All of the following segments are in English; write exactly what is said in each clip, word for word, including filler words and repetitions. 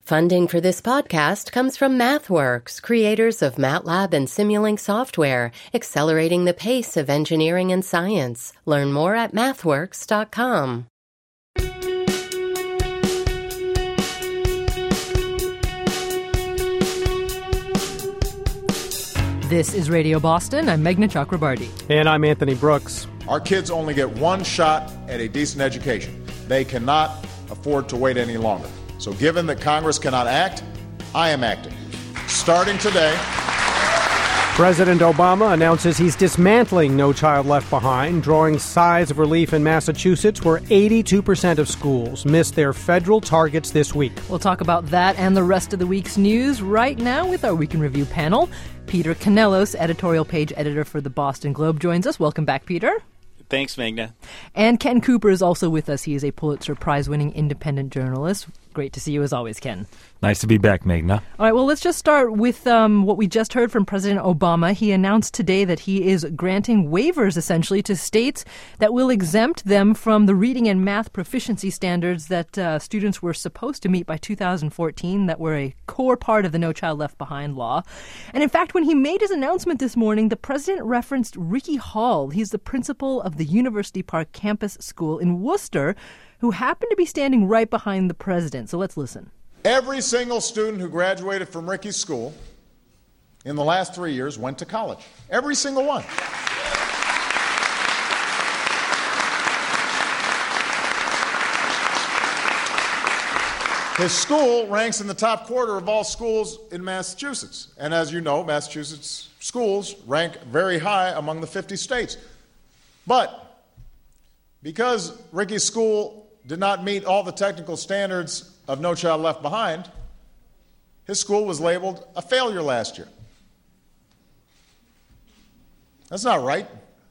Funding for this podcast comes from MathWorks, creators of MATLAB and Simulink software, accelerating the pace of engineering and science. Learn more at mathworks dot com. This is Radio Boston. I'm Meghna Chakrabarti. And I'm Anthony Brooks. Our kids only get one shot at a decent education. They cannot afford to wait any longer. So given that Congress cannot act, I am acting. Starting today, President Obama announces he's dismantling No Child Left Behind, drawing sighs of relief in Massachusetts, where eighty-two percent of schools missed their federal targets this week. We'll talk about that and the rest of the week's news right now with our Week in Review panel. Peter Canellos, editorial page editor for the Boston Globe, joins us. Welcome back, Peter. Thanks, Meghna. And Ken Cooper is also with us. He is a Pulitzer Prize-winning independent journalist. Great to see you as always, Ken. Nice to be back, Meghna. All right, well, let's just start with um, what we just heard from President Obama. He announced today that he is granting waivers, essentially, to states that will exempt them from the reading and math proficiency standards that uh, students were supposed to meet by two thousand fourteen, that were a core part of the No Child Left Behind law. And in fact, when he made his announcement this morning, the president referenced Ricky Hall. He's the principal of the University Park Campus School in Worcester, who happened to be standing right behind the president. So let's listen. every single student who graduated from Ricky's school in the last three years went to college. Every single one. His school ranks in the top quarter of all schools in Massachusetts. And as you know, Massachusetts schools rank very high among the fifty states. But because Ricky's school did not meet all the technical standards of No Child Left Behind, his school was labeled a failure last year. That's not right.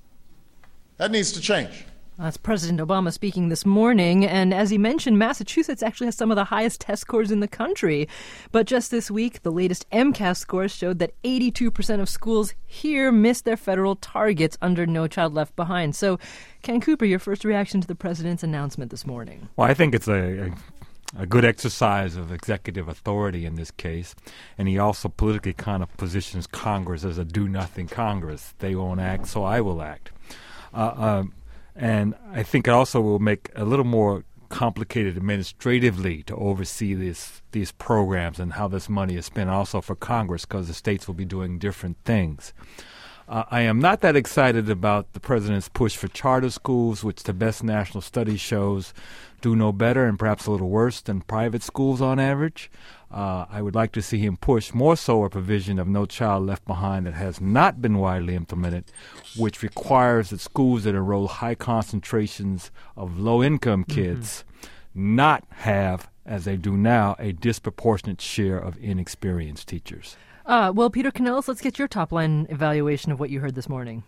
That needs to change. That's President Obama speaking this morning, and as he mentioned, Massachusetts actually has some of the highest test scores in the country. But just this week, the latest MCAS scores showed that eighty-two percent of schools here missed their federal targets under No Child Left Behind. So, Ken Cooper, your first reaction to the president's announcement this morning? Well, I think it's a, a, a good exercise of executive authority in this case, and he also politically kind of positions Congress as a do-nothing Congress. They won't act, so I will act. Uh, um, And I think it also will make it a little more complicated administratively to oversee this, these programs and how this money is spent also for Congress, because the states will be doing different things. Uh, I am not that excited about the president's push for charter schools, which the best national study shows do no better and perhaps a little worse than private schools on average. Uh, I would like to see him push more so a provision of No Child Left Behind that has not been widely implemented, which requires that schools that enroll high concentrations of low-income kids mm-hmm. not have, as they do now, a disproportionate share of inexperienced teachers. Uh, well, Peter Canellos, let's get your top-line evaluation of what you heard this morning.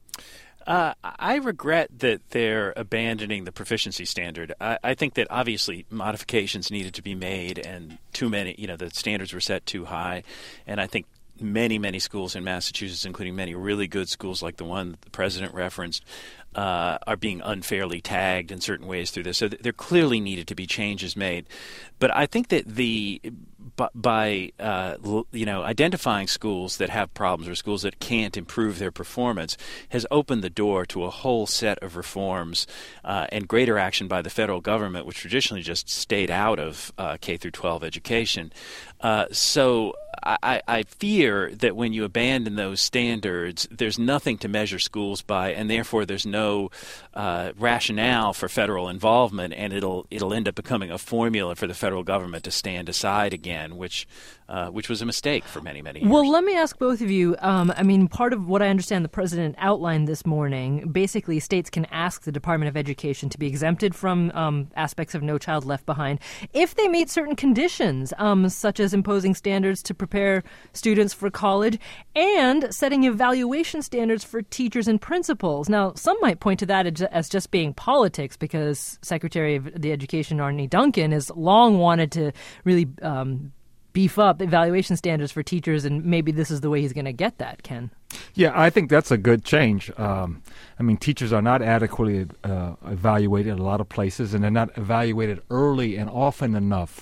Uh, I regret that they're abandoning the proficiency standard. I, I think that obviously modifications needed to be made, and too many, you know, the standards were set too high. And I think many, many schools in Massachusetts, including many really good schools like the one the president referenced, uh, are being unfairly tagged in certain ways through this. So th- there clearly needed to be changes made. But I think that the by uh, you know identifying schools that have problems or schools that can't improve their performance has opened the door to a whole set of reforms uh, and greater action by the federal government, which traditionally just stayed out of uh, K through twelve education. Uh, so I, I fear that when you abandon those standards, there's nothing to measure schools by, and therefore there's no uh, rationale for federal involvement, and it'll it'll end up becoming a formula for the federal government to stand aside again, which uh, which was a mistake for many, many years. Well, let me ask both of you. Um, I mean, part of what I understand the president outlined this morning, basically states can ask the Department of Education to be exempted from um, aspects of No Child Left Behind if they meet certain conditions, um, such as imposing standards to prepare students for college and setting evaluation standards for teachers and principals. Now, some might point to that as just being politics, because Secretary of the Education Arne Duncan has long wanted to really um, beef up evaluation standards for teachers, and maybe this is the way he's going to get that, Ken. Yeah, I think that's a good change. Um, I mean, teachers are not adequately uh, evaluated in a lot of places, and they're not evaluated early and often enough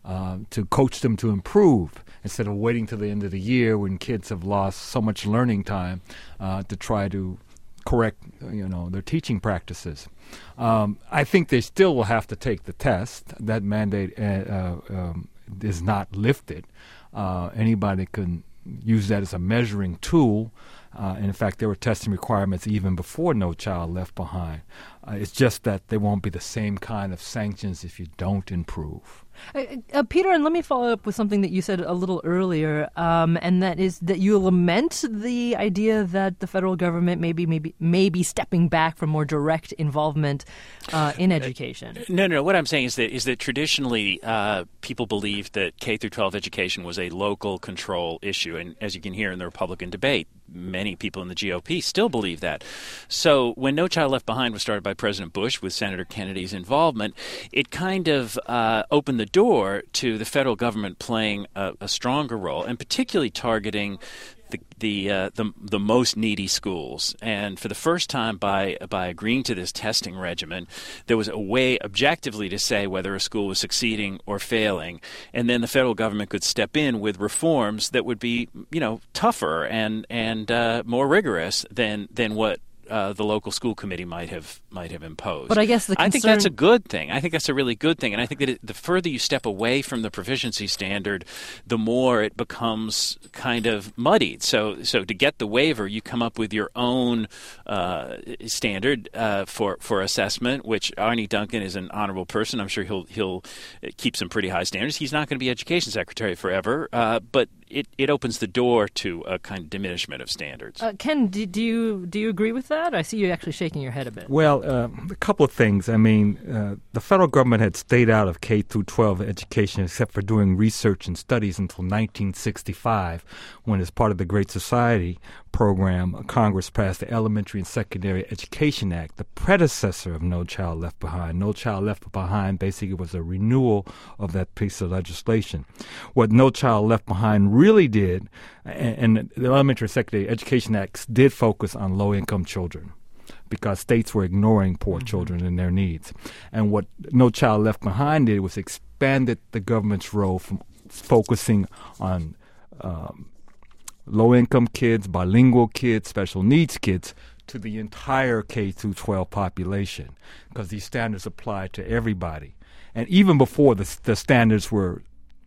uh, to coach them to improve instead of waiting till the end of the year when kids have lost so much learning time uh, to try to correct, you know, their teaching practices. Um, I think they still will have to take the test. That mandate uh, um, is not lifted. Uh, anybody can use that as a measuring tool. Uh, and in fact, there were testing requirements even before No Child Left Behind. Uh, it's just that they won't be the same kind of sanctions if you don't improve. Uh, uh, Peter, and let me follow up with something that you said a little earlier, um, and that is that you lament the idea that the federal government maybe maybe may be stepping back from more direct involvement uh, in education. Uh, no, no, no. What I'm saying is that is that traditionally uh, people believed that K through twelve education was a local control issue, and as you can hear in the Republican debate, many people in the G O P still believe that. So when No Child Left Behind was started by President Bush with Senator Kennedy's involvement, it kind of uh, opened the door to the federal government playing a, a stronger role, and particularly targeting the the, uh, the the most needy schools. And for the first time, by by agreeing to this testing regimen, there was a way objectively to say whether a school was succeeding or failing, and then the federal government could step in with reforms that would be, you know, tougher and and uh, more rigorous than than what Uh, the local school committee might have might have imposed. But I guess the concern... I think that's a good thing. I think that's a really good thing, and I think that it, the further you step away from the proficiency standard, the more it becomes kind of muddied. So, so to get the waiver, you come up with your own uh, standard uh, for for assessment. Which Arne Duncan is an honorable person. I'm sure he'll he'll keep some pretty high standards. He's not going to be education secretary forever, uh, but it, it opens the door to a kind of diminishment of standards. Uh, Ken, do, do you do you agree with that? I see you actually shaking your head a bit. Well, uh, a couple of things. I mean, uh, the federal government had stayed out of K through twelve education except for doing research and studies until nineteen sixty-five, when, as part of the Great Society program, Congress passed the Elementary and Secondary Education Act, the predecessor of No Child Left Behind. No Child Left Behind basically was a renewal of that piece of legislation. What No Child Left Behind really did, and, and the Elementary and Secondary Education Acts did focus on low-income children, because states were ignoring poor mm-hmm. children and their needs. And what No Child Left Behind did was expanded the government's role from focusing on um, low-income kids, bilingual kids, special needs kids, to the entire K through twelve population, because these standards apply to everybody. And even before the, the standards were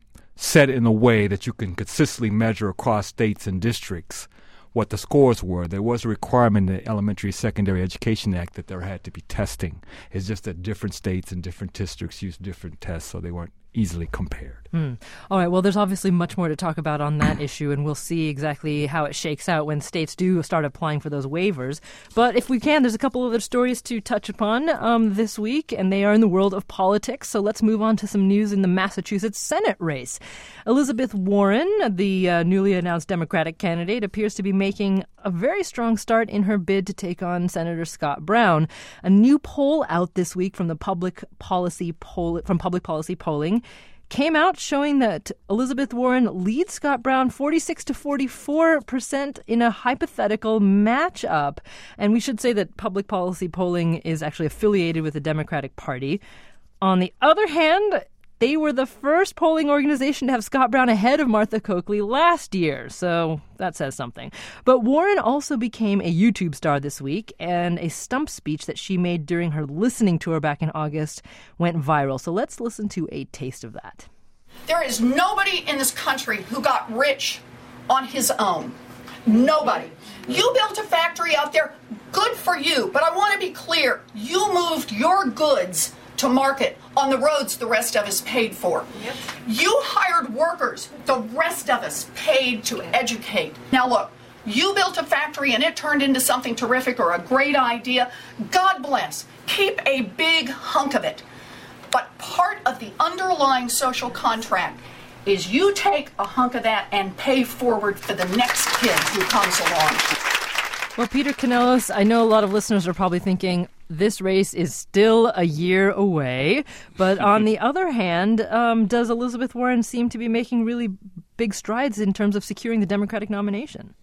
set in a way that you can consistently measure across states and districts what the scores were, there was a requirement in the Elementary Secondary Education Act that there had to be testing. It's just that different states and different districts used different tests, so they weren't easily compared. Mm. All right. Well, there's obviously much more to talk about on that issue, and we'll see exactly how it shakes out when states do start applying for those waivers. But if we can, there's a couple other stories to touch upon um, this week, and they are in the world of politics. So let's move on to some news in the Massachusetts Senate race. Elizabeth Warren, the uh, newly announced Democratic candidate, appears to be making a very strong start in her bid to take on Senator Scott Brown. A new poll out this week from the public policy poll from Public Policy Polling came out showing that Elizabeth Warren leads Scott Brown forty-six to forty-four percent in a hypothetical matchup. And we should say that Public Policy Polling is actually affiliated with the Democratic Party. On the other hand, they were the first polling organization to have Scott Brown ahead of Martha Coakley last year, so that says something. But Warren also became a YouTube star this week, and a stump speech that she made during her listening tour back in August went viral. So let's listen to a taste of that. There is nobody in this country who got rich on his own. Nobody. You built a factory out there, good for you, but I want to be clear, you moved your goods to market on the roads the rest of us paid for. Yep. You hired workers the rest of us paid to educate. Now look, you built a factory and it turned into something terrific or a great idea. God bless. Keep a big hunk of it. But part of the underlying social contract is you take a hunk of that and pay forward for the next kid who comes along. Well, Peter Canellos, I know a lot of listeners are probably thinking, this race is still a year away. But on the other hand, um, does Elizabeth Warren seem to be making really big strides in terms of securing the Democratic nomination?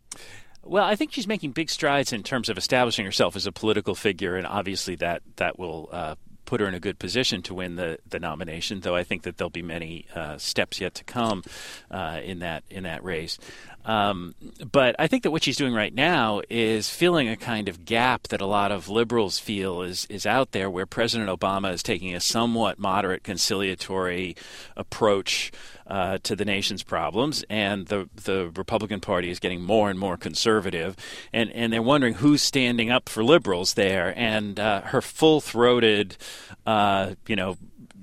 Well, I think she's making big strides in terms of establishing herself as a political figure, and obviously that, that will uh, put her in a good position to win the, the nomination, though I think that there'll be many uh, steps yet to come uh, in that in that race. Um, but I think that what she's doing right now is filling a kind of gap that a lot of liberals feel is, is out there, where President Obama is taking a somewhat moderate conciliatory approach uh, to the nation's problems, and the the Republican Party is getting more and more conservative, and, and they're wondering who's standing up for liberals there. And uh, her full-throated, uh, you know,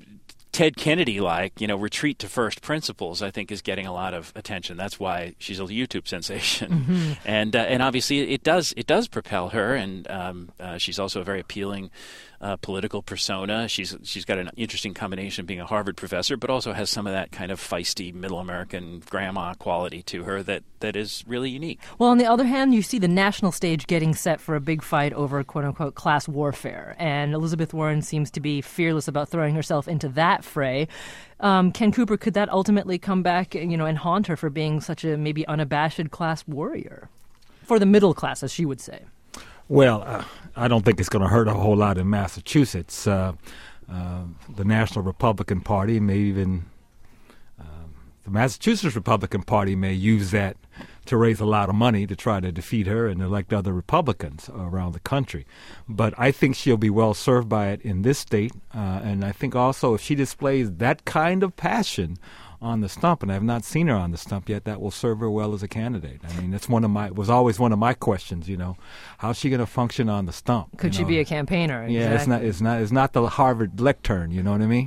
Ted Kennedy-like, you know, retreat to first principles, I think, is getting a lot of attention. That's why she's a YouTube sensation, mm-hmm. and uh, and obviously it does it does propel her, and um, uh, she's also a very appealing uh, political persona. She's she's got an interesting combination of being a Harvard professor, but also has some of that kind of feisty middle American grandma quality to her that, that is really unique. Well, on the other hand, you see the national stage getting set for a big fight over quote unquote class warfare, and Elizabeth Warren seems to be fearless about throwing herself into that fray. Um, Ken Cooper, could that ultimately come back, you know, and haunt her for being such a maybe unabashed class warrior for the middle class, as she would say? Well, uh, I don't think it's going to hurt a whole lot in Massachusetts. Uh, uh, the National Republican Party may even uh, the Massachusetts Republican Party may use that to raise a lot of money to try to defeat her and elect other Republicans around the country. But I think she'll be well served by it in this state. Uh, and I think also if she displays that kind of passion on the stump, and I have not seen her on the stump yet, that will serve her well as a candidate. I mean, that's one of my was always one of my questions. You know, how's she going to function on the stump? Could you she know? be a campaigner? Yeah, exactly. it's not. It's not. It's not the Harvard lectern. You know what I mean?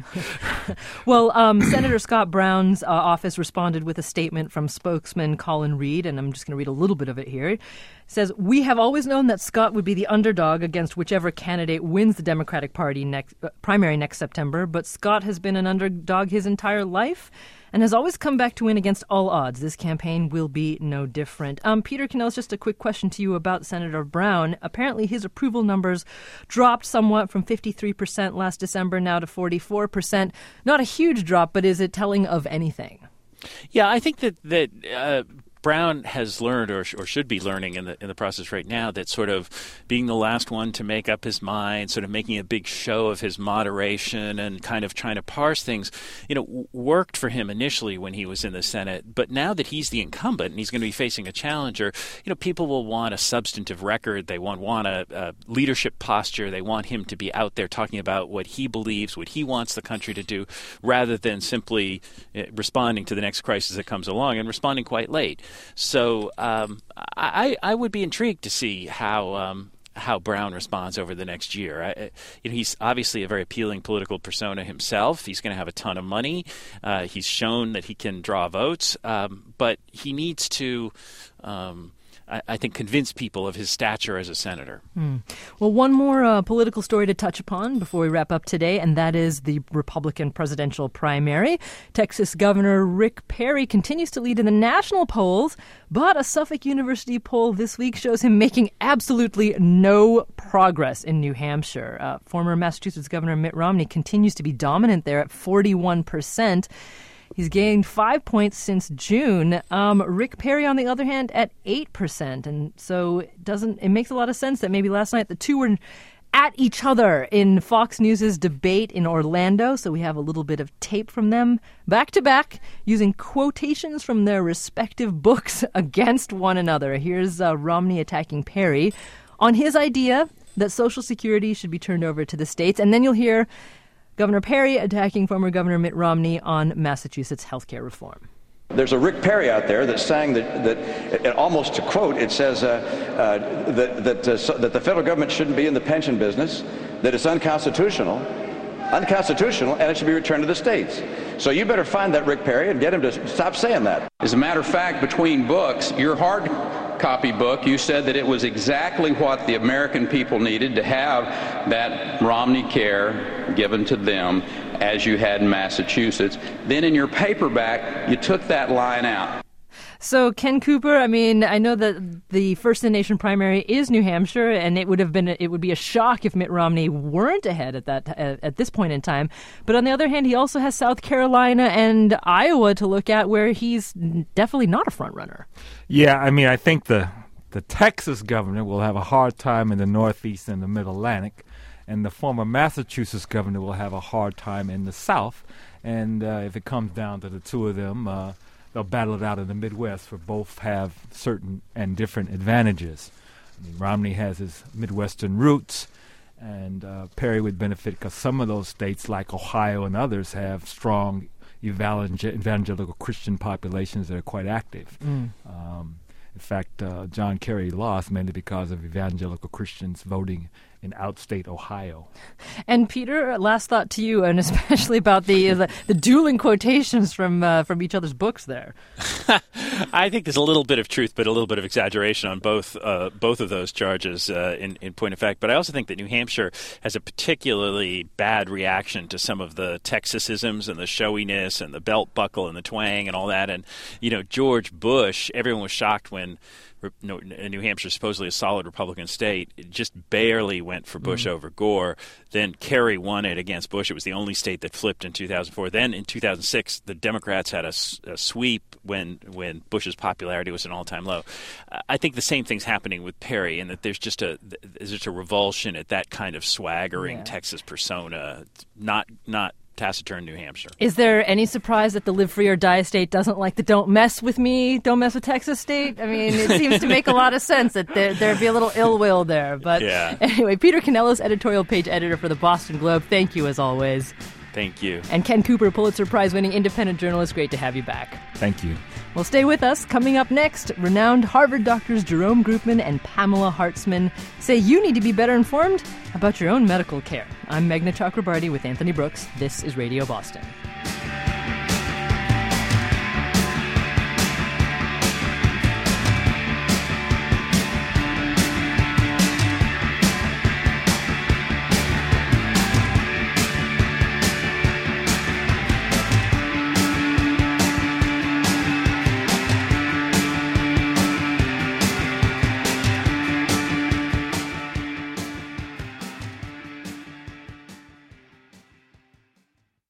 Well, um, Senator Scott Brown's uh, office responded with a statement from spokesman Colin Reed, and I'm just going to read a little bit of it here. It says, "We have always known that Scott would be the underdog against whichever candidate wins the Democratic Party next uh, primary next September, but Scott has been an underdog his entire life and has always come back to win against all odds. This campaign will be no different." Um, Peter Canellis, just a quick question to you about Senator Brown. Apparently his approval numbers dropped somewhat from fifty-three percent last December now to forty-four percent. Not a huge drop, but is it telling of anything? Yeah, I think that that uh, Brown has learned, or, or should be learning in the in the process right now, that sort of being the last one to make up his mind, sort of making a big show of his moderation and kind of trying to parse things, you know, w- worked for him initially when he was in the Senate. But now that he's the incumbent and he's going to be facing a challenger, you know, people will want a substantive record. They want want a, a leadership posture. They want him to be out there talking about what he believes, what he wants the country to do, rather than simply uh, responding to the next crisis that comes along and responding quite late. So um, I, I would be intrigued to see how um, how Brown responds over the next year. I, you know, he's obviously a very appealing political persona himself. He's going to have a ton of money. Uh, he's shown that he can draw votes, um, but he needs to, um, I, I think, convince people of his stature as a senator. Hmm. Well, one more uh, political story to touch upon before we wrap up today, and that is the Republican presidential primary. Texas Governor Rick Perry continues to lead in the national polls, but a Suffolk University poll this week shows him making absolutely no progress in New Hampshire. Uh, former Massachusetts Governor Mitt Romney continues to be dominant there at forty-one percent. He's gained five points since June. Um, Rick Perry, on the other hand, at eight percent. And so it doesn't. It makes a lot of sense that maybe last night the two were at each other in Fox News' debate in Orlando. So we have a little bit of tape from them back to back using quotations from their respective books against one another. Here's uh, Romney attacking Perry on his idea that Social Security should be turned over to the states. And then you'll hear Governor Perry attacking former Governor Mitt Romney on Massachusetts health care reform. There's a Rick Perry out there that's saying that, that it, almost to quote, it says uh, uh, that, that, uh, so, that the federal government shouldn't be in the pension business, that it's unconstitutional, unconstitutional, and it should be returned to the states. So you better find that Rick Perry and get him to stop saying that. As a matter of fact, between books, your hard copy book, you said that it was exactly what the American people needed to have that Romney care given to them as you had in Massachusetts. Then in your paperback, you took that line out. So, Ken Cooper, I mean, I know that the First in the Nation primary is New Hampshire, and it would have been it would be a shock if Mitt Romney weren't ahead at that at this point in time. But on the other hand, he also has South Carolina and Iowa to look at, where he's definitely not a front runner. Yeah, I mean, I think the the Texas governor will have a hard time in the Northeast and the Mid-Atlantic, And the former Massachusetts governor will have a hard time in the South. And uh, if it comes down to the two of them, uh, they'll battle it out in the Midwest, for both have certain and different advantages. I mean, Romney has his Midwestern roots, and uh, Perry would benefit because some of those states, like Ohio and others, have strong evangel- evangelical Christian populations that are quite active. Mm. Um, in fact, uh, John Kerry lost mainly because of evangelical Christians voting in outstate Ohio. And Peter, last thought to you, and especially about the the, the dueling quotations from uh, from each other's books there. I think there's a little bit of truth, but a little bit of exaggeration on both uh, both of those charges uh, in, in point of fact. But I also think that New Hampshire has a particularly bad reaction to some of the Texasisms and the showiness and the belt buckle and the twang and all that. And, you know, George Bush, everyone was shocked when New Hampshire, supposedly a solid Republican state, it just barely went for Bush mm. over Gore. Then Kerry won it against Bush. It was the only state that flipped in two thousand four. Then in two thousand six, the Democrats had a, a sweep when when Bush's popularity was an all-time low. I think the same thing's happening with Perry, in that there's just a there's just a revulsion at that kind of swaggering yeah. Texas persona. Not not. taciturn New Hampshire. Is there any surprise that the live free or die state doesn't like the don't mess with me, don't mess with Texas state? I mean, it seems to make a lot of sense that there, there'd be a little ill will there. But yeah. Anyway, Peter Canellos, editorial page editor for the Boston Globe. Thank you as always. Thank you. And Ken Cooper, Pulitzer Prize winning independent journalist. Great to have you back. Thank you. Well, stay with us. Coming up next, renowned Harvard doctors Jerome Groopman and Pamela Hartzman say you need to be better informed about your own medical care. I'm Meghna Chakrabarty with Anthony Brooks. This is Radio Boston.